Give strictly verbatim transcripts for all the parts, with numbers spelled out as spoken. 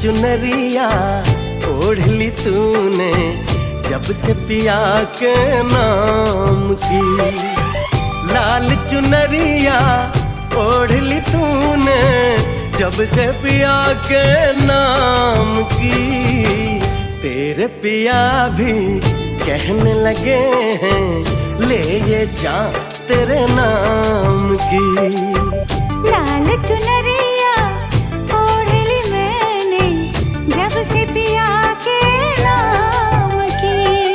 चुनरिया ओढ़ ली तूने जब से पिया के नाम की। लाल चुनरिया ओढ़ ली तूने जब से पिया के नाम की। तेरे पिया भी कहने लगे हैं ले ये जा तेरे नाम की। लाल चुनरिया ओढ़ ली मैंने जब से पिया के नाम की।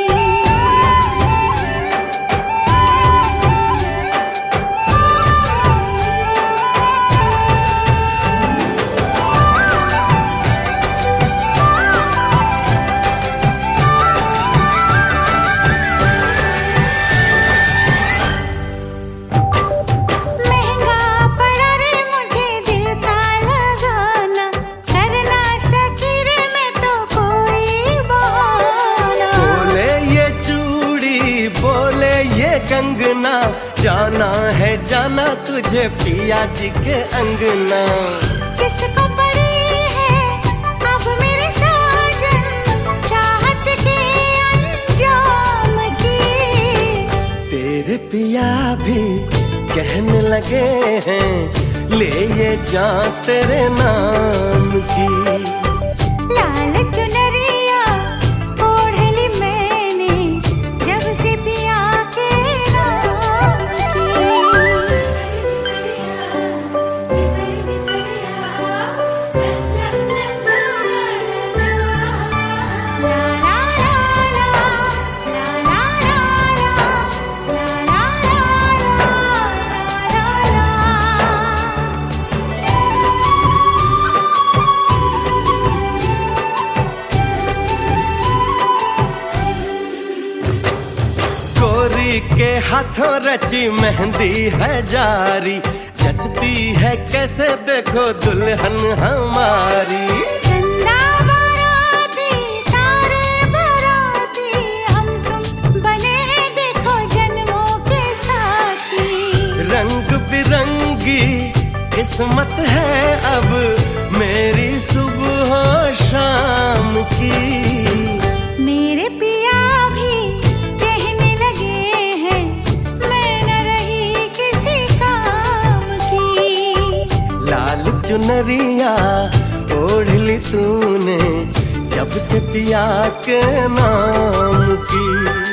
कंगना जाना है जाना तुझे पिया जी के अंगना। किसको पड़ी है अब मेरे साजन चाहत के अंजाम की। तेरे पिया भी कहने लगे हैं ले ये जा तेरे नाम की। लाल चुनरिया ओढ़ ली मैंने जब से पिया के के हाथों रची मेहंदी है जारी जचती है कैसे देखो दुल्हन हमारी। चंदा बाराती तारे बाराती हम तुम बने हैं देखो जन्मों के साथी। रंग बिरंगी किस्मत है अब मेरी सुबह शाम की। मेरे पिया भी कहने लगे हैं मैं न रही किसी काम की। लाल चुनरिया ओढ़ ली तूने जब से पिया के नाम की।